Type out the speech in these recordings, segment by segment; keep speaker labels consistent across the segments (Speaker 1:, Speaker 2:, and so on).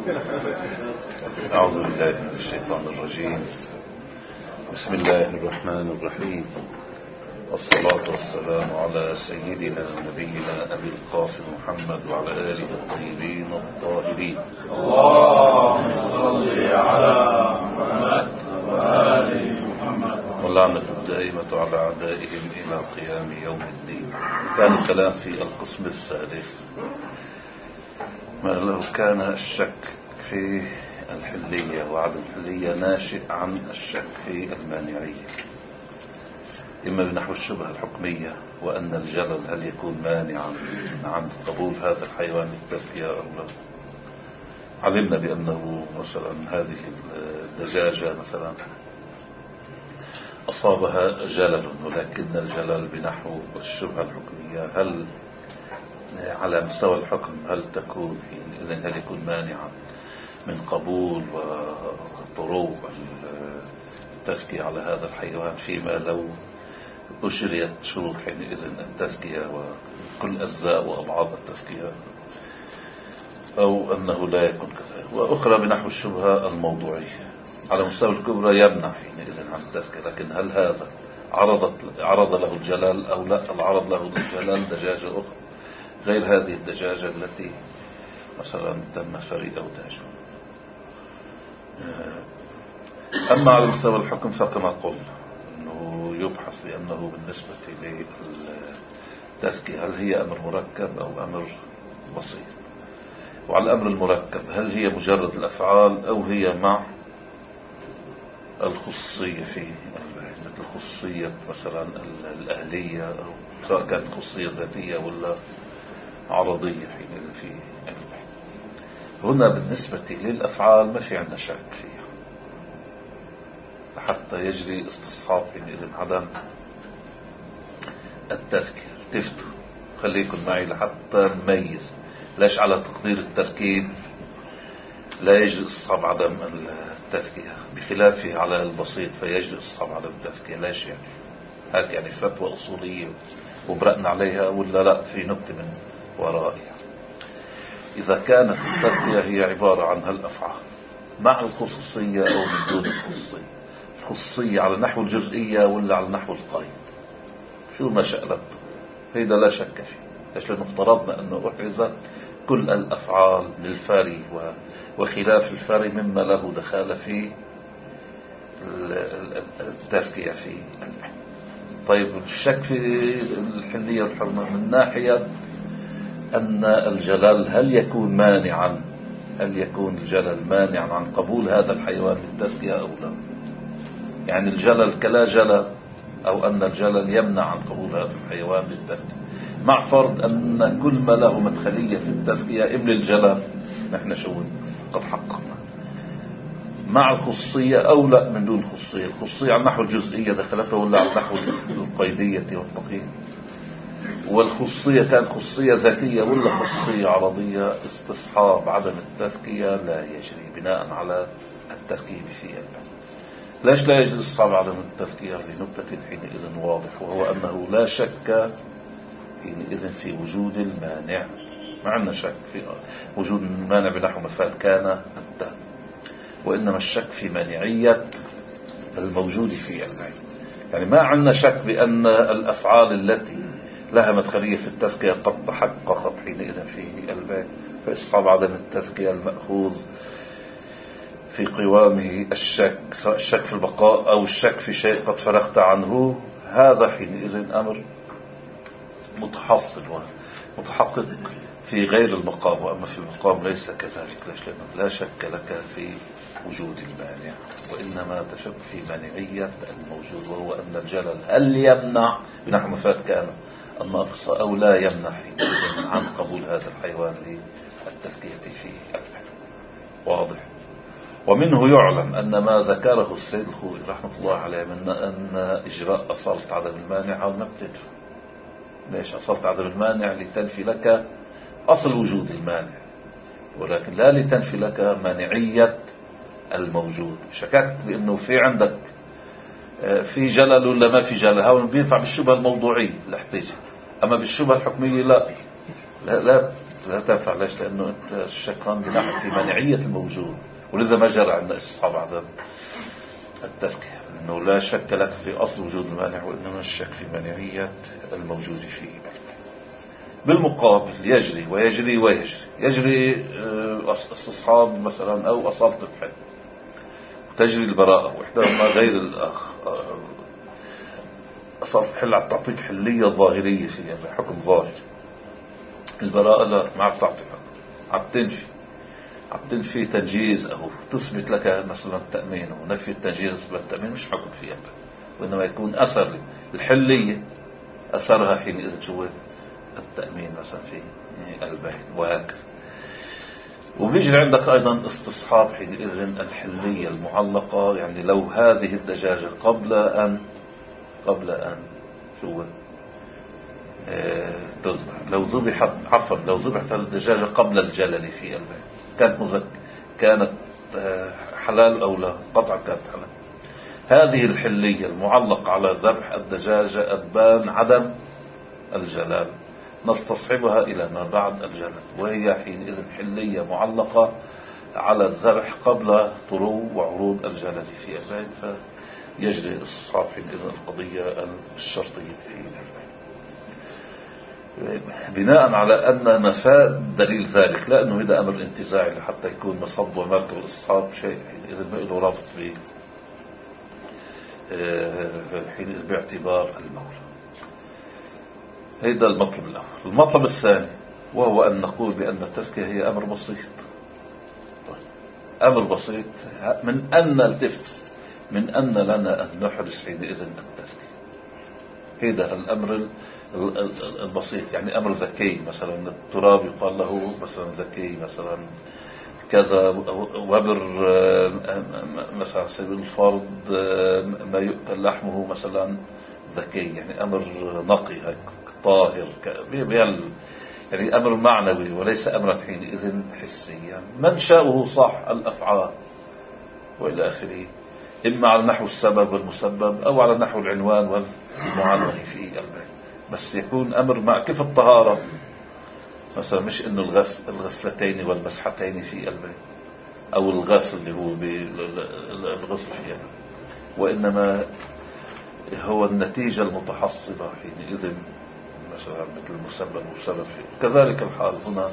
Speaker 1: أعوذ بالله من الشيطان الرجيم. بسم الله الرحمن الرحيم، والصلاة والسلام على سيدنا نبينا أبي القاسم محمد وعلى آله الطيبين الطاهرين.
Speaker 2: اللهم صل على محمد وآل محمد.
Speaker 1: واللعنة الدائمة على أعدائهم إلى قيام يوم الدين. كان الكلام في القسم الثالث، ما لو كان الشك في الحلية وعدم الحلية ناشئ عن الشك في المانعية، إما بنحو الشبهة الحكمية وأن الجلل هل يكون مانعا عن قبول هذا الحيوان التزكية أو لا. علمنا بأنه مثلا هذه الدجاجة مثلا أصابها جلل، ولكن الجلل بنحو الشبهة الحكمية هل على مستوى الحكم هل تكون إذن هل يكون مانعا من قبول وطروق التزكية على هذا الحيوان، فيما لو أجريت شروط حينئذ التزكية وكل أجزاء وأبعاد التزكية، أو أنه لا يكون كذلك. وأخرى بنحو الشبهة الموضوعية على مستوى الكبرى يمنع حينئذ عن التزكية، لكن هل هذا عرض له الجلال أو لا؟ العرض له الجلال دجاجة أخرى غير هذه الدجاجة التي مثلا تم فريق أو تاجه. أما على مستوى الحكم فكما قلنا أنه يبحث بأنه بالنسبة للتزكية هل هي أمر مركب أو أمر بسيط. وعلى الأمر المركب هل هي مجرد الأفعال أو هي مع الخصوصية فيه، مثل خصوصية مثلا الأهلية، أو سواء كانت خصوصية ذاتية ولا عرضية حينئذ في هنا بالنسبة للأفعال ما في عندنا شك فيها حتى يجري استصحاب حينئذ عدم التزكية. التفتوا خليكم معي لحتى نميز ليش على تقدير التركيب لا يجري استصحاب عدم التزكية، بخلافه على البسيط فيجري استصحاب عدم التزكية. ليش يعني؟ هيك يعني فتوى أصولية ومرقنا عليها ولا لا في نكتة من ورائها؟ إذا كانت التزكية هي عبارة عن هالأفعال مع الخصوصية أو من دون الخصوصية، الخصوصية على نحو الجزئية ولا على نحو القيد، شو ما شألته هيدا لا شك فيه. ليش؟ لأنه افترضنا أنه أحرزت كل الأفعال للفري وخلاف الفري مما له دخال في التزكية في طيب الشك في الحلية والحرمة من ناحية أن الجلل هل يكون مانعا، هل يكون الجلل مانعا عن قبول هذا الحيوان للتزكية أو لا؟ يعني الجلل كلا جلل، أو أن الجلل يمنع عن قبول هذا الحيوان للتزكية، مع فرض أن كل ما له مدخلية في التزكية إم للجلل نحن شو قد حققنا، مع الخصوصية أو لا من دون الخصوصية. الخصوصية على نحو الجزئية دخلته ولا على نحو القيدية والتقييد، والخصوصية كانت خصوصية ذاتية ولا خصوصية عرضية. استصحاب عدم التزكية لا يجري بناء على التركيب فيها. ليش لا يجري استصحاب عدم التزكية؟ لنكتة حينئذ واضح، وهو أنه لا شك حينئذ في وجود المانع. ما عندنا شك في وجود المانع بنحو مفاد كان التام، وإنما الشك في مانعية الموجود في العين. يعني ما عندنا شك بأن الأفعال التي لها مدخلية في التزكية قد تحققت حينئذ في البيت، فاستصحاب عدم التزكية المأخوذ في قوامه الشك، سواء الشك في البقاء أو الشك في شيء قد فرغت عنه، هذا حينئذ أمر متحصل ومتحقق في غير المقام. وأما في المقام ليس كذلك. ليش؟ لأنه لا شك لك في وجود المانع، وإنما تشك في مانعية الموجود، وهو أن الجلل هل يمنع بنحو مفاد كان الناقص أو لا يمنع عن قبول هذا الحيوان للتزكية فيه. واضح. ومنه يعلم أن ما ذكره السيد الخوئي رحمة الله عليه من أن إجراء أصالة عدم المانع أو ما بتدفع. ليش؟ أصالة عدم المانع لتنفي لك أصل وجود المانع، ولكن لا لتنفي لك مانعية الموجود. شككت بأنه في عندك في جلل ولا ما في جلل، هذا بينفع بالشبهة الموضوعية الاحتجاج. أما بالشبهة الحكمية لا لا تنفع. ليش؟ لأنه أنت الشك هون بناء في مانعية الموجود، ولذا ما جرى عندنا استصحاب عدم التذكية، أنه لا شك لك في أصل وجود المانع، وإنما الشك في مانعية الموجود فيه. بالمقابل يجري ويجري ويجري، يجري استصحاب مثلا أو أصالة الحل، تجري البراءة، وإحداهما غير الآخر. أصالة الحل عم تعطيك حلية ظاهرية فيها، حكم ظاهر. البراءة لا، ما عم تعطي حكم، عم تنفي تنجيز أو تثبت لك مثلا التأمين، ونفي التنجيز بالتأمين مش حكم فيها، وإنما يكون أثر الحلية أثرها حينئذ شو التأمين مثلا في البيع وهكذا. وبيجري عندك أيضا استصحاب حينئذ الحلية المعلقة، يعني لو هذه الدجاجة قبل أن شو تذبح، لو ذبحت الدجاجة قبل الجلل في البيع، كانت حلال أو لا؟ قطعا كانت حلال. هذه الحلية المعلقة على ذبح الدجاجة أتبان عدم الجلال، نستصحبها إلى ما بعد الجلل، وهي حينئذ حلية معلقة على الذبح قبل طلوع وعروض الجلل في البيع، فيجري استصحاب حينئذ القضية الشرطية في البيع، بناء على أن مفاد دليل ذلك، لأنه هذا أمر انتزاعي لحتى يكون مصب ومركب الاستصحاب شيء حينئذ ما له رابط به حينئذ باعتبار المولى. هذا المطلب الأول. المطلب الثاني وهو أن نقول بأن التزكية هي أمر بسيط. أمر بسيط من أن لنا أن نحرس حينئذ التزكية. هذا الأمر البسيط، يعني أمر ذكي، مثلا التراب يقال له مثلا ذكي، مثلا كذا، وبر مثلا سبيل الفرض ما يؤكل لحمه مثلا ذكي، يعني أمر نقي طاهر، يعني أمر معنوي وليس أمرا حينئذ حسيا، منشأه صح الأفعال وإلى آخره، إما على نحو السبب والمسبب أو على نحو العنوان والمعنون في البيع، بس يكون أمر مع كيف الطهارة مثلا، مش إنه الغسلتين والمسحتين في البيع أو الغسل اللي هو بالغسل في البيع، وإنما هو النتيجة المتحصلة حينئذ مثلا مثل المسبب والسبب فيه. كذلك الحال هنا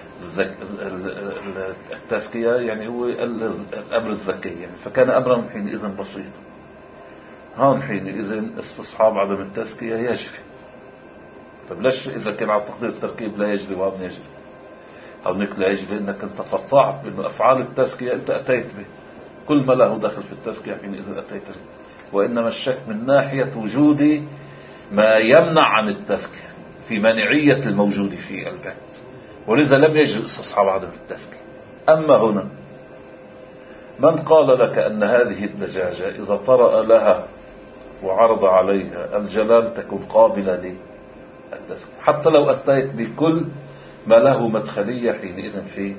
Speaker 1: التزكية يعني هو الأمر الذكي، يعني فكان أمرا حينئذ بسيطا. هون حينئذ استصحاب عدم التزكية يجري. طب ليش إذا كان على تقدير التركيب لا يجري وهون يجري؟ هونك لا يجري إنك أنت قطعت بأنه أفعال التزكية أنت أتيت به، كل ما له دخل في التزكية حينئذ أتيت به، وإنما الشك من ناحية وجود ما يمنع عن التزكية في منعية الموجود في البيع، ولذا لم يجري استصحاب عدم التزكية. أما هنا من قال لك أن هذه الدجاجة إذا طرأ لها وعرض عليها الجلال تكون قابلة للتزكية، حتى لو أتيت بكل ما له مدخلية حينئذ في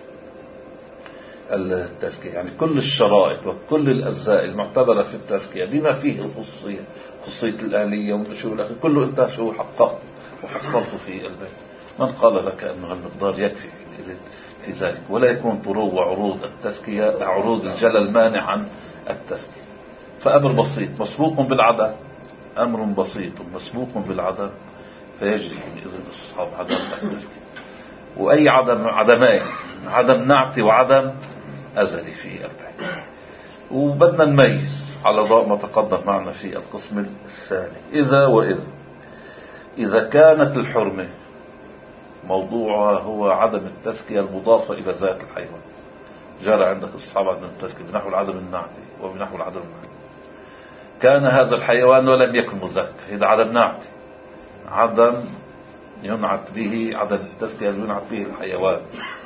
Speaker 1: التزكية، يعني كل الشرائط وكل الأجزاء المعتبرة في التزكية بما فيه الخصوصية، خصوصية الآلية وشو الأخير، كله أنت شو حققت وحصلته في البيت. من قال لك أن المقدار يكفي في ذلك، ولا يكون طروق وعروض التزكية عروض الجلل مانع عن التزكية؟ فأمر بسيط مسبوق بالعدم، أمر بسيط مسبوق بالعدم، فيجري إذن استصحاب عدم التزكية. وأي عدمين، عدم نعتي وعدم أزلي في البيت. وبدنا نميز على ضوء ما تقدم معنا في القسم الثاني، إذا كانت الحرمة موضوعها هو عدم التزكية المضافة إلى ذات الحيوان، جرى عندك استصحاب عدم التزكية بنحو العدم النعتي وبنحو العدم النعتي، كان هذا الحيوان ولم يكن مزكى، هذا عدم نعتي، عدم ينعت به، عدم التزكية ينعت به الحيوان،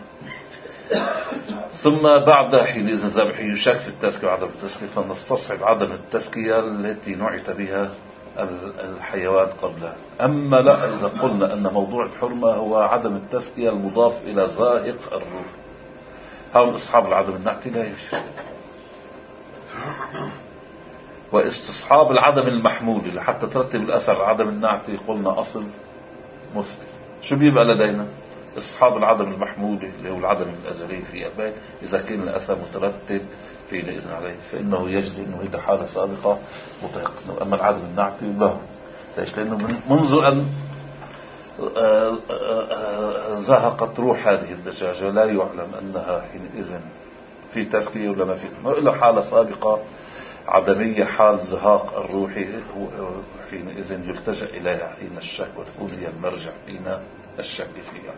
Speaker 1: ثم بعد حينئذ ذبح يشك في التزكية وعدم التزكية، فنستصحب عدم التزكية التي نعت بها الحيوان قبلها. أما لا، إذا قلنا أن موضوع الحرمة هو عدم التزكية المضاف إلى زائق الروح، هؤلاء أصحاب العدم النعتي لا يشك. واستصحاب العدم المحمول لحتى ترتب الأثر عدم النعتي قلنا أصل مثبت. شو بيبقى لدينا؟ اصحاب العدم المحمولة اللي هو العدم الأزلي في البيت، إذا كان الأثر مترتب حينئذ عليه فإنه يجري أنه هذا حالة سابقة متيقنة. أما العدم النعتي له، ليش؟ لأنه منذ أن زهقت روح هذه الدجاجة لا يعلم أنها حينئذ في تزكية ولا ما في، إلا حالة سابقة عدمية، حال زهاق الروح، حينئذ يلتجأ إليها حين الشك، وتكون هي المرجع حين الشك فيها.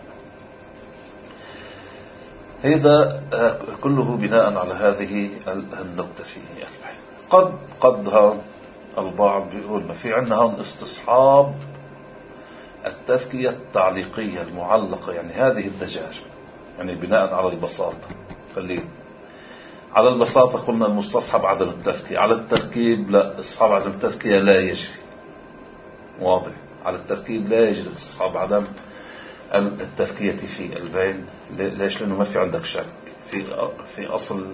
Speaker 1: هذا كله بناء على هذه النقطة فيه. قد البعض بيقول ما في عندنا هون استصحاب التزكية التعليقية المعلقة، يعني هذه الدجاجة، يعني بناء على البساطة. خلينا على البساطة قلنا المستصحب عدم التزكية، على التركيب لا، استصحاب عدم التزكية لا يجري. واضح؟ على التركيب لا يجري استصحاب عدم التزكية في البين. ليش؟ لأنه ما في عندك شك في أصل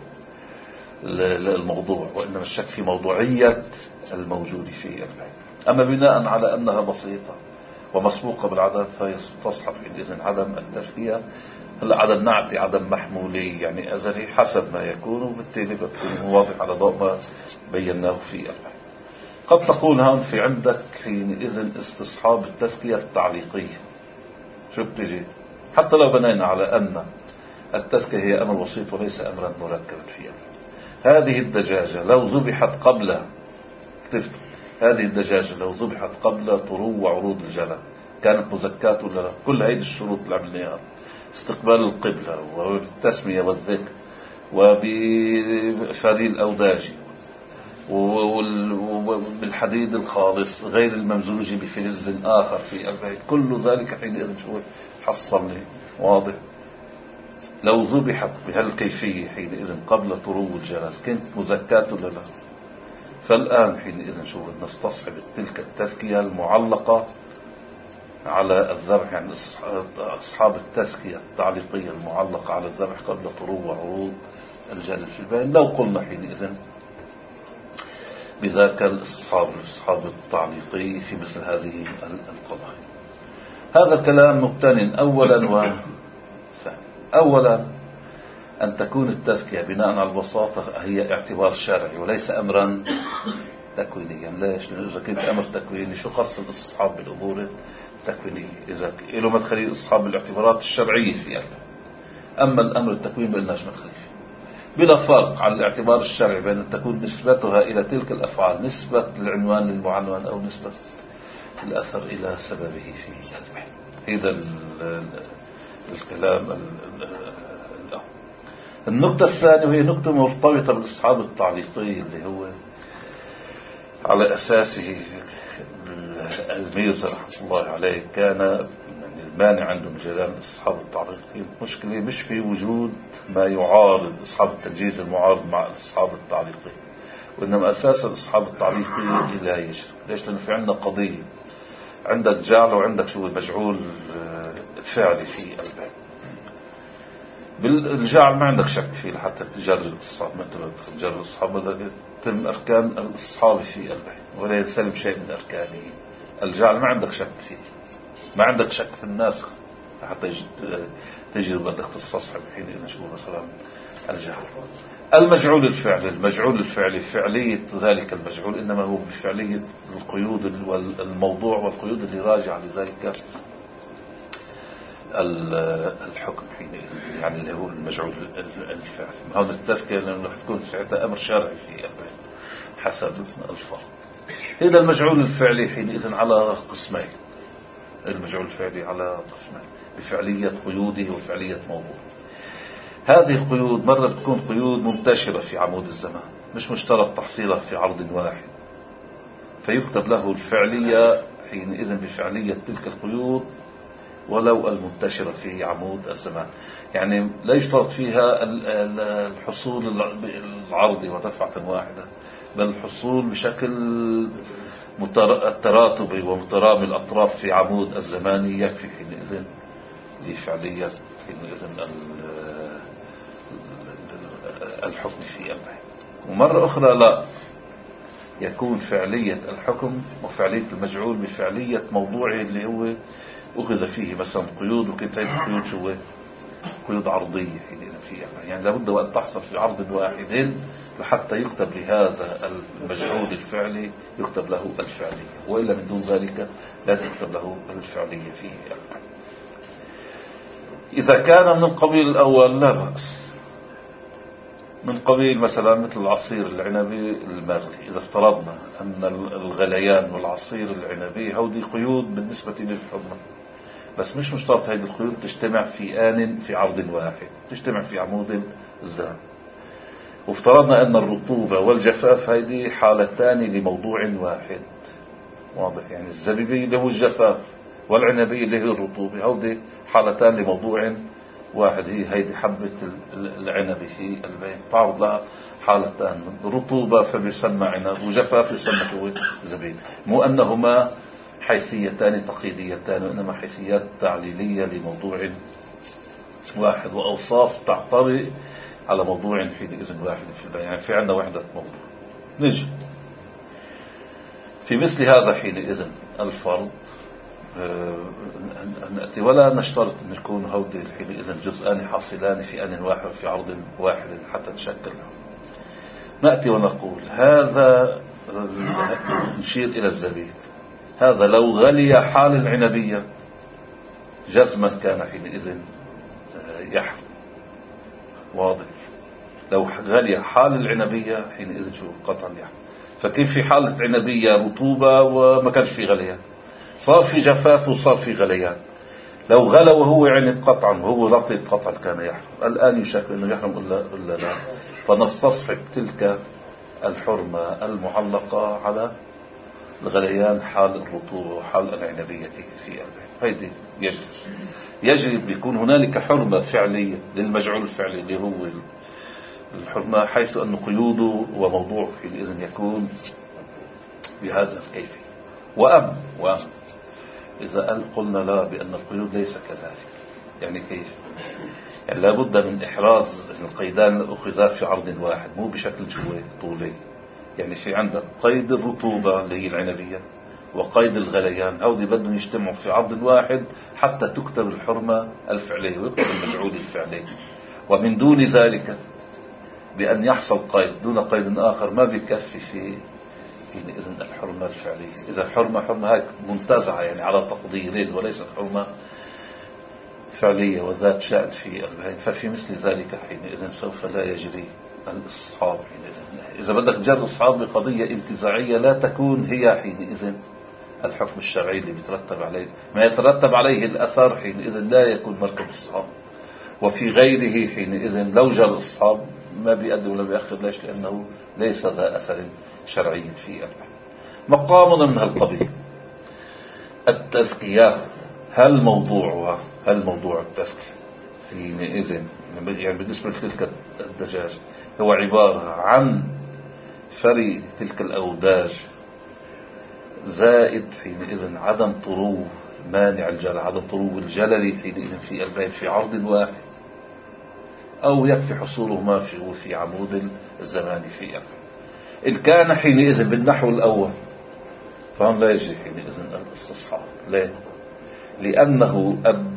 Speaker 1: الموضوع، وإنما الشك في موضوعية الموجود في البين. أما بناء على أنها بسيطة ومسبوقة بالعدم فيستصحب حينئذ عدم التزكية. عدم نعتي عدم محمولي يعني أزلي حسب ما يكون، وبالتالي بتكون واضح على ضوء ما بيناه في البين. قد تقول هون في عندك حينئذ استصحاب التزكية التعليقية. شو بتجي؟ حتى لو بنينا على أن التزكية هي أمر بسيط وليس أمرا مركبا فيها، هذه الدجاجة لو ذبحت قبل هذه الدجاجة لو ذبحت قبل طلوع وعروض الجلل كانت مزكاة ولا لا؟ كل هذه الشروط اللي عملناها، استقبال القبلة والتسمية والذكر وبفري الأوداج وبالحديد الخالص غير الممزوج بفلز آخر في البيت، كل ذلك حينئذ حصلني. واضح؟ لو ذبحت بهالكيفية حينئذ قبل طلوع الجلل كنت مزكاة ولا لا؟ فالآن حينئذ شو نستصحب تلك التزكية المعلقة على الذبح، يعني أصحاب التزكية التعليقية المعلقة على الذبح قبل طلوع وعروض الجلل في البين. لو قلنا حينئذ بذاك الأصحاب التعليقي في مثل هذه القضايا. هذا الكلام ممتن أولا أن تكون التزكية بناء على البساطة هي اعتبار شرعي وليس أمرا تكوينيا. ليش؟ لأنه إذا كنت أمر تكويني شو خص الأصحاب بالأمور التكوينية؟ إذا له مدخلي الأصحاب بالاعتبارات الشرعية فيها، أما الأمر التكويني بلناش مدخلي فيه. بلا فرق على الاعتبار الشرعي بين أن تكون نسبتها إلى تلك الأفعال نسبة العنوان للمعنون أو نسبة الأثر إلى سببه في البحث. هذا الكلام الأول. النقطة الثانية وهي نقطة مرتبطة بالأصحاب التعليقي اللي هو على أساسه الميرزا رحمه الله عليه كان المانع عندهم جيران أصحاب التعليقي. المشكلة مش في وجود ما يعارض أصحاب التجهيز المعارض مع أصحاب التعليقي، وإنما أساسا أصحاب التعليقي لا يجري. ليش؟ لأنه في عندنا قضية، عندك جعل وعندك شو المجعول فعلي في البيت. بالجعل ما عندك شك فيه لحتى تجرد الأصحاب، ما تجرد الأصحاب بدك تتم أركان الأصحاب في البيت ولا يسلم شيء من أركانه. الجعل ما عندك شك فيه، ما عندك شك في الناسخ حتى تجري بدك تستصحب حينئذ شو مثلا الجعل. المجعول الفعلي فعلية ذلك المجعول إنما هو بفعلية القيود والموضوع والقيود اللي راجع لذلك الحكم حينئذ، يعني اللي هو المجعول الفعلي. هذا التذكير لأنه تكون ساعتها أمر شرعي في البيت حسب الفرق. هذا المجعول الفعلي حينئذ على قسمين، المجعول الفعلي على قسمين بفعلية قيوده وفعلية موضوع. هذه القيود مرة بتكون قيود منتشرة في عمود الزمان، مش مشترط تحصيلها في عرض واحد، فيكتب له الفعلية حينئذ بفعلية تلك القيود ولو المنتشرة في عمود الزمان. يعني لا يشترط فيها الحصول العرضي ودفعة واحدة، بل الحصول بشكل التراتبي ومترامي الأطراف في عمود الزمان يكفي حينئذ لفعلية حينئذ الحكم في البيت. ومرة أخرى لا، يكون فعلية الحكم وفعلية المجعول بفعلية موضوعه اللي هو أخذ فيه مثلا قيود، وكانت هذه القيود شو؟ قيود عرضية حينئذ فيها، يعني لابد وأن تحصل في عرض واحد لحتى يكتب لهذا المجعول الفعلي يكتب له الفعلية، وإلا من دون ذلك لا تكتب له الفعلية فيه. إذا كان من القبيل الأول لا بأس، من قبيل مثلا مثل العصير العنبي المغلي، إذا افترضنا أن الغليان والعصير العنبي هودي قيود بالنسبة للحرمة، بس مش مشترط هذه القيود تجتمع في آن في عرض واحد، تجتمع في عمود الزمن. وافترضنا أن الرطوبة والجفاف هذه حالتان لموضوع واحد، واضح؟ يعني الزبيبي اللي هو الجفاف والعنبي اللي هي الرطوبة، هودي حالتان لموضوع واحد. هيدي حبة العنب في البين تعرض لها حالتان، رطوبة فبيسمى عنب، وجفاف يسمى شو؟ زبيب. مو أنهما حيثيتان تقييديتان، وإنما حيثيات تعليلية لموضوع واحد، وأوصاف تعتري على موضوع حينئذ واحد في البين. يعني في عندنا وحدة موضوع. نجي في مثل هذا حينئذ الفرض نأتي ولا نشترط أن يكون هودي حينئذ جزءان حاصلان في آن واحد في عرض واحد حتى نشكل. نأتي ونقول هذا، نشير إلى الزبيب، هذا لو غلي حال العنبية جزما كان حينئذ يحرم، واضح؟ لو غلي حال العنبية حينئذ شو؟ قطعا يحرم. فكيف في حالة عنبية رطوبة وما كانش في غليان، صار في جفاف وصار في غليان، لو غلى وهو عنب قطعا وهو رطب قطعا كان يحرم. الآن يشك أنه يحرم إلا لا، فنستصحب تلك الحرمة المعلقة على الغليان حال الرطوبة وحال العنبية في البيت. هيدي يجري بيكون هنالك حرمة فعلية للمجعول الفعلي اللي هو الحرمة، حيث أن قيوده وموضوعه حينئذ يكون بهذا الكيفية. وأم إذا قلنا لا بأن القيود ليس كذلك، يعني كيف؟ يعني لابد من إحراز القيدان أخذا في عرض واحد، مو بشكل طولي. يعني في عندك قيد الرطوبة اللي هي العنبية وقيد الغليان، هودي بدهم يجتمعوا في عرض واحد حتى تكتب الحرمة الفعلية ويكتب المجعول الفعلي. ومن دون ذلك بأن يحصل قيد دون قيد آخر ما بيكفي في إذن الحرمة الفعلية. إذا الحرمة هيك منتزعة يعني على تقديرين وليست حرمة فعلية وذات شأن في البين، ففي مثل ذلك حينئذ سوف لا يجري الاستصحاب. إذا بدك تجري الاستصحاب بقضية انتزاعية لا تكون هي حينئذ الحكم الشرعي اللي بيترتب عليه، ما يترتب عليه الأثر حينئذ لا يكون مركب الاستصحاب. وفي غيره حينئذ لو جرى الاستصحاب ما بيقدم ولا بيأخر. ليش؟ لأنه ليس ذا أثر شرعي في البحث. مقامنا من هالقبيل التزكية، هل موضوع التزكية حينئذ يعني بالنسبة لتلك الدجاج هو عبارة عن فري تلك الأوداج زائد حينئذ عدم طرو مانع الجلل، عدم طرو الجلل حينئذ في البيت في عرض واحد، أو يكفي حصوله ما في عمود الزمان في البيت. إن كان حينئذ بالنحو الأول فهم لا يجري حينئذ الاستصحاب. ليه؟ لأنه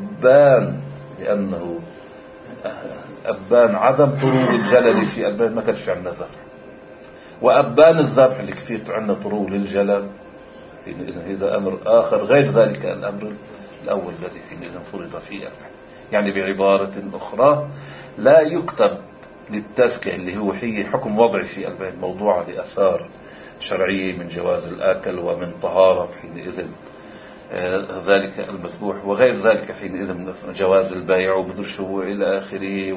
Speaker 1: أبان عدم طرو الجلل في البين، ما كانش عندنا ذبح، وأبان الذبح اللي كفيت عندنا طرو للجلل حينئذ هذا أمر آخر غير ذلك الأمر الأول الذي حينئذ فرض فيه البحث. يعني بعبارة أخرى لا يكتب للتزكية اللي هو حكم وضعي في البين موضوع لأثار شرعية من جواز الآكل ومن طهارة حينئذ ذلك المذبوح وغير ذلك حينئذ من جواز البيع وبدرش هو إلى آخره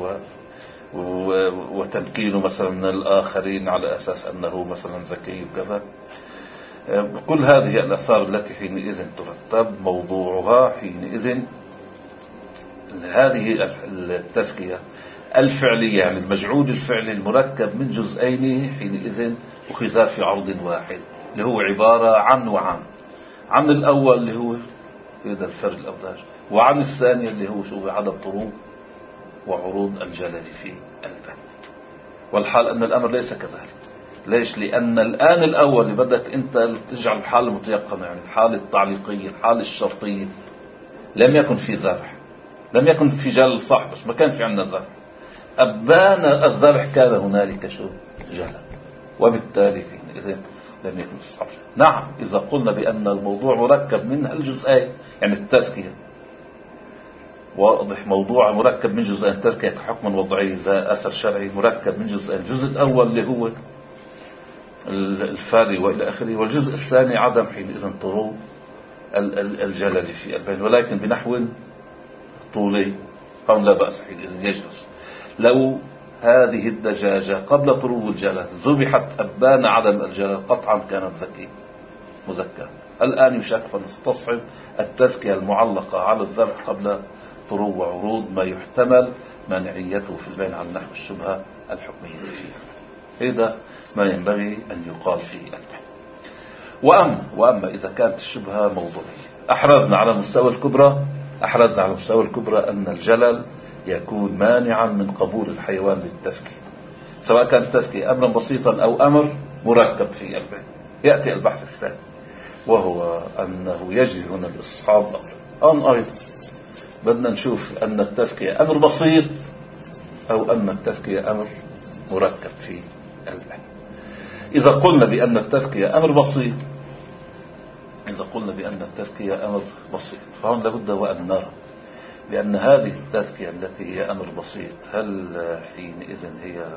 Speaker 1: وتمكينه مثلا من الآخرين على أساس أنه مثلا زكي وكذا. كل هذه الأثار التي حينئذ ترتب موضوعها حينئذ هذه التزكية الفعلية، يعني المجعول الفعلي المركب من جزئين حينئذ أخذا في عرض واحد اللي هو عبارة عن الأول اللي هو هذا الفر الأوداج، وعن الثاني اللي هو شو عدم طروب وعروض الجلل في الباب. والحال أن الأمر ليس كذلك. ليش؟ لأن الآن الأول اللي بدك أنت تجعل الحالة المتيقنة، يعني الحالة التعليقية الحالة الشرطية لم يكن في ذبح، لم يكن في جلل صح، بس ما كان في عندنا ذبح. أبان الذبح كان هنالك شو جلل، وبالتالي إذن لم يكن استصحاب. نعم إذا قلنا بأن الموضوع مركب من الجزئين، يعني التزكية واضح، موضوع مركب من جزئين، التزكية كحكم وضعي ذا أثر شرعي مركب من جزئين، الجزء الأول اللي هو الفاري وإلى آخره، والجزء الثاني عدم حينئذ طرو الجلل في البين، ولكن بنحو طولي. هون لا بأس حينئذ يجلس. لو هذه الدجاجة قبل طلوع الجلل ذبحت أبان عدم الجلل قطعا كانت زكية مزكاة. الآن يشك فنستصعب التزكية المعلقة على الذبح قبل طلوع وعروض ما يحتمل منعيته في البين عن نحو الشبهة الحكمية فيها. هذا ما ينبغي أن يقال في البين. وأما إذا كانت الشبهة موضوعية، أحرزنا على مستوى الكبرى أن الجلل يكون مانعا من قبول الحيوان للتزكية، سواء كان التزكية أمرا بسيطا أو أمر مركب في البين. يأتي البحث الثاني وهو أنه يجري هنا الاستصحاب أيضا بدنا نشوف أن التزكية أمر بسيط أو أن التزكية أمر مركب في البين. إذا قلنا بأن التزكية أمر بسيط، فهون لابد وأن نرى بأن هذه التزكية التي هي أمر بسيط هل حينئذ هي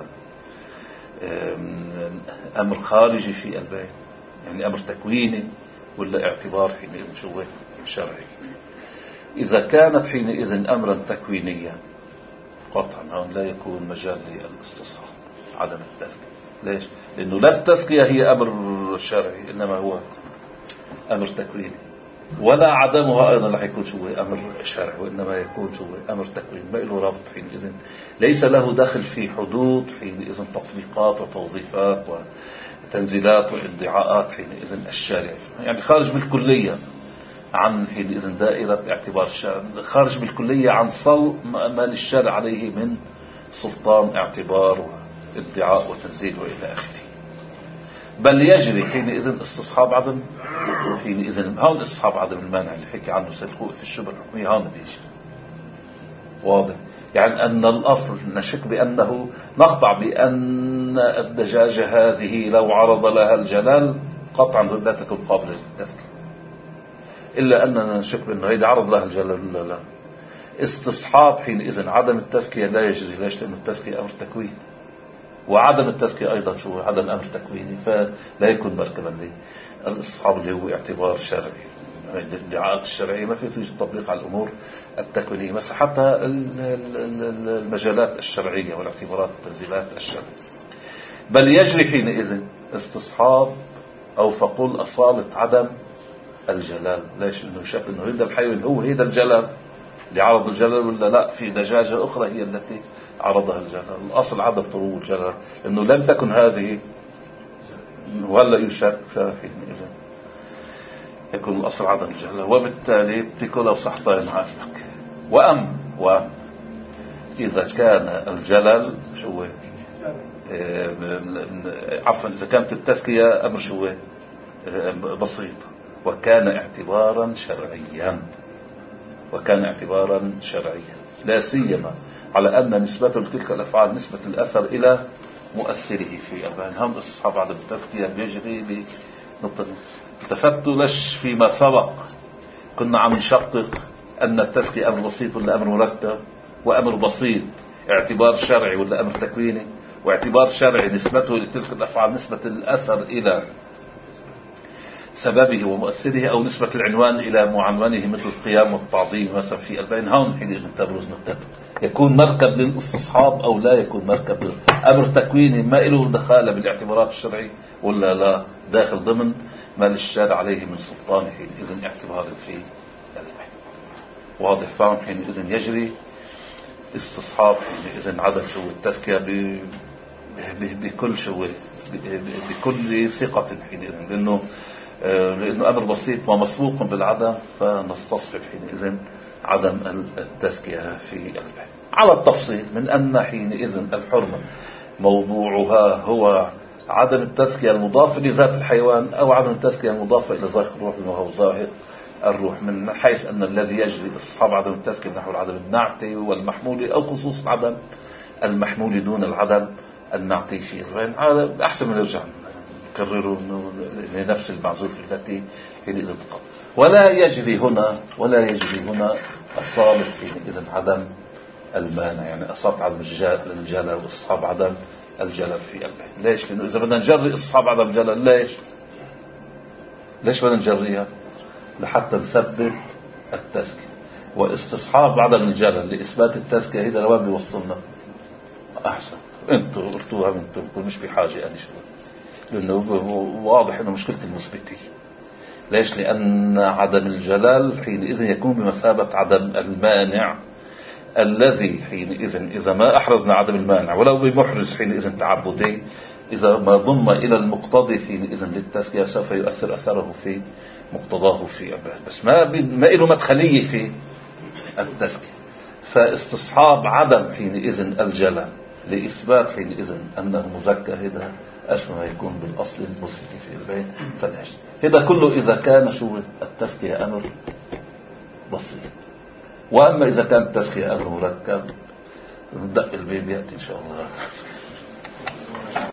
Speaker 1: أمر خارجي في البين، يعني أمر تكويني، ولا اعتبار حينئذ شو شرعي؟ إذا كانت حينئذ أمرا تكوينيا قطعا هون لا يكون مجال للاستصحاب عدم التزكية. ليش؟ لأنه لا التزكية هي أمر شرعي إنما هو أمر تكويني، ولا عدمها أيضا رح يكون شو أمر شرعي، وإنما يكون شو أمر تكوين، ما له رابط حينئذ، ليس له دخل في حدود حينئذ تطبيقات وتوظيفات وتنزيلات وادعاءات حينئذ الشارع، يعني خارج بالكلية عن حينئذ دائرة اعتبار الشارع، خارج بالكلية عن صل ما للشارع عليه من سلطان اعتبار وادعاء وتنزيل وإلى آخره. بل يجري حينئذ استصحاب عدم، حينئذ هون استصحاب عدم المانع اللي حكي عنه سيد خوئي في الشبهة الحكمية هون بيجري واضح، يعني أن الأصل نشك بأنه نقطع بأن الدجاجة هذه لو عرض لها الجلال قطعا لا تكون قابلة للتزكية، إلا أننا نشك بأنه هيدا عرض لها الجلال ولا لا. استصحاب حينئذ عدم التزكية لا يجري. ليش؟ لأن التزكية أمر تكوين، وعدم التزكية أيضا شو عدم أمر تكويني، فلا يكون مركبا للاستصحاب اللي هو اعتبار شرعي. الادعاءات الشرعية ما في توجد تطبيق على الأمور التكوينية، بس حتى المجالات الشرعية والاعتبارات والتنزيلات الشرعية. بل يجري حينئذ استصحاب أو فقل أصالة عدم الجلال. ليش؟ لأنه شك أنه هذا الحيوان هو هذا الجلال اللي عرض الجلال، ولا لا في دجاجة أخرى هي التي عرضها الجلال. الأصل عدم طلوع الجلال، لأنه لم تكن هذه ولا يشك حينئذ يكون الأصل عدم الجلال، وبالتالي بتكون لو صحتين معك. وأم إذا كان الجلال شو عفوا إذا كانت التزكية أمر شو بسيط وكان اعتبارا شرعيا، لا سيما على أن نسبته لتلك الأفعال نسبة الأثر إلى مؤثره في البين. هم أصحاب عدم التزكية بيجري بنقطة. التفتوا لش فيما سبق كنا عم نشقق أن التزكية أمر بسيط ولا أمر مركب، وأمر بسيط اعتبار شرعي ولا أمر تكويني، واعتبار شرعي نسبته لتلك الأفعال نسبة الأثر إلى سببه ومؤثره، أو نسبة العنوان إلى معنونه مثل القيام والتعظيم مثلا في البين. هون حينئذ تبرز نقطته، يكون مركب للاستصحاب أو لا يكون مركب أمر تكويني ما له دخالة بالاعتبارات الشرعية ولا لا، داخل ضمن ما للشارع عليه من سلطان حينئذ اعتبار في البين. واضح فهم؟ حينئذ يجري استصحاب حينئذ عدم شو التزكية بكل ثقة حينئذ، لأنه أمر بسيط ومسبوق بالعدم، فنستصحب حينئذ عدم التزكية في البين. على التفصيل من أن حينئذ الحرمة موضوعها هو عدم التزكية المضافة لذات الحيوان أو عدم التزكية المضافة إلى ظاهر الروح وهو ظاهر الروح، من حيث أن الذي يجري استصحاب عدم التزكية نحو العدم النعتي والمحمول، أو خصوص العدم المحمول دون العدم النعتي في الغين. هذا أحسن من نرجع نكرره لنفس المعزوف التي حينئذ تقام. ولا يجري هنا الصالح حينئذ عدم المانع، يعني أصاب عدم الجلل واستصحاب عدم الجلل في البين. ليش؟ لأنه إذا بدنا نجري استصحاب عدم الجلل، ليش بدنا نجريها؟ لحتى نثبت التزكية، واستصحاب عدم الجلل لإثبات التزكية. هذا لوين بيوصلنا؟ أحسن أنتوا قلتوها، أنتوا مش بحاجة أنا لأنه واضح أنه مشكلة المثبتين. ليش؟ لأن عدم الجلال حينئذ يكون بمثابة عدم المانع، الذي حينئذ إذا ما أحرزنا عدم المانع ولو بمحرز حينئذ تعبدي، إذا ما ضم إلى المقتضي حينئذ للتزكية سوف يؤثر أثره في مقتضاه في أبعاد، بس ما له مدخلية في التزكية. فاستصحاب عدم حينئذ الجلال لإثبات حينئذ أنه مزكى، هذا أشبه ما يكون بالأصل المثبت في البيت فالعشت. هذا كله إذا كان شو التزكية أمر بسيط. وأما إذا كان التزكية أمر مركب، ندق البيب يأتي إن شاء الله.